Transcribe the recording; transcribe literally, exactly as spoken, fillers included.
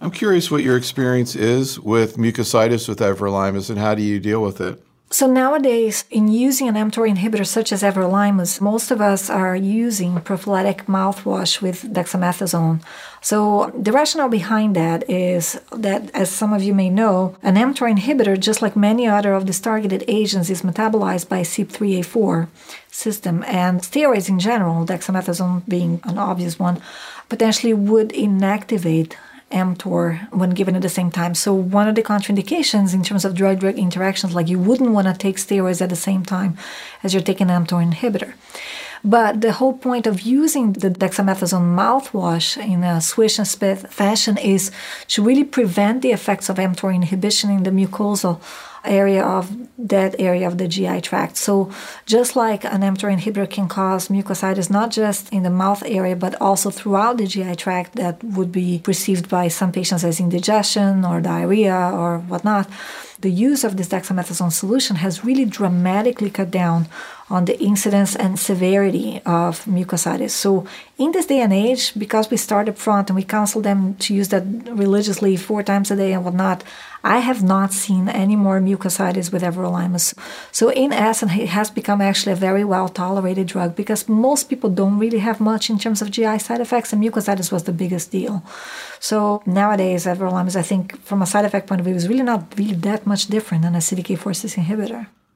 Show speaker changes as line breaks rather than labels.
I'm curious what your experience is with mucositis with everolimus and how do you deal with it?
So nowadays, in using an mTOR inhibitor such as everolimus, most of us are using prophylactic mouthwash with dexamethasone. So the rationale behind that is that, as some of you may know, an mTOR inhibitor, just like many other of these targeted agents, is metabolized by C Y P three A four system. And steroids in general, dexamethasone being an obvious one, potentially would inactivate mTOR when given at the same time. So one of the contraindications in terms of drug-drug interactions, like you wouldn't want to take steroids at the same time as you're taking an mTOR inhibitor. But the whole point of using the dexamethasone mouthwash in a swish and spit fashion is to really prevent the effects of mTOR inhibition in the mucosal area of that area of the G I tract. So just like an mTOR inhibitor can cause mucositis not just in the mouth area but also throughout the G I tract, that would be perceived by some patients as indigestion or diarrhea or whatnot, the use of this dexamethasone solution has really dramatically cut down on the incidence and severity of mucositis. So in this day and age, because we start up front and we counsel them to use that religiously four times a day and whatnot, I have not seen any more mucositis with everolimus. So in essence, it has become actually a very well-tolerated drug because most people don't really have much in terms of G I side effects, and mucositis was the biggest deal. So nowadays, everolimus, I think, from a side effect point of view, is really not really that much different than a C D K four six inhibitor.